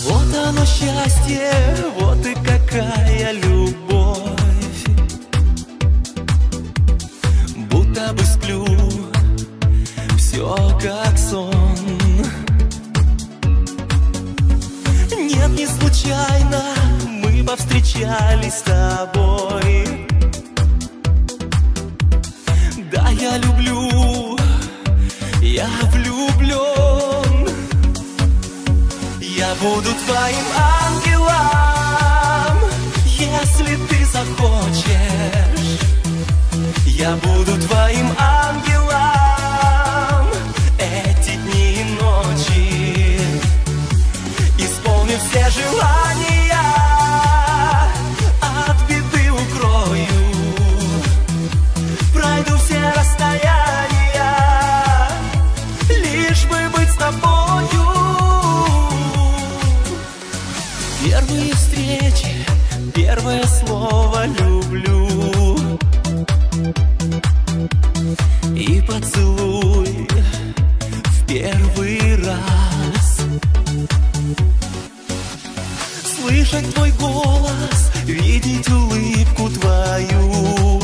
Вот оно счастье, вот и какая любовь. Будто бы сплю, все как сон. Нет, не случайно мы повстречались с тобой. Да, я люблю, я влюблен. Я буду твоим ангелом, если ты захочешь. Я буду твоим ангелом эти дни и ночи. Исполню все желания, от беды укрою. Пройду все расстояния, лишь бы быть с тобою. Первые встречи, первое слово люблю. И поцелуй в первый раз. Слышать твой голос, видеть улыбку твою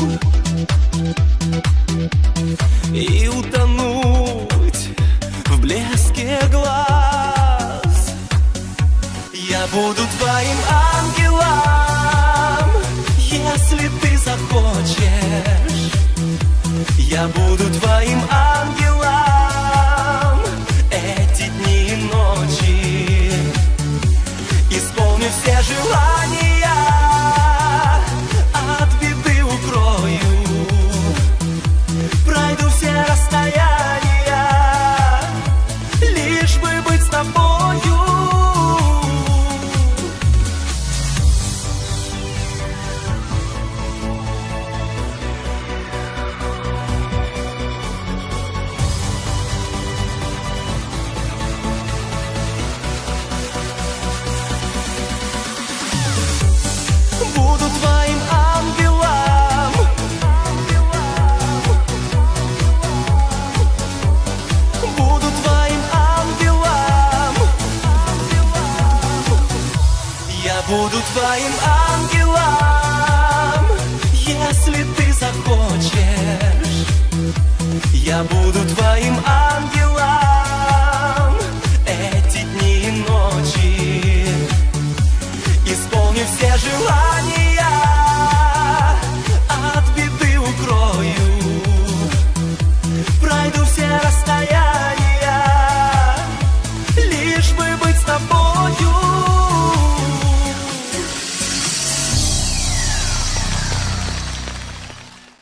и утонуть в блеске глаз. Я буду твоим ангелом, если ты захочешь. Я буду твоим ангелом эти дни и ночи. Исполню все желания, от беды укрою. Пройду все расстояния, лишь бы быть с тобою. Буду твоим ангелом, буду твоим ангелом. Я буду твоим ангелом, если ты захочешь. Я буду твоим ангелом эти дни и ночи. Исполню все желания,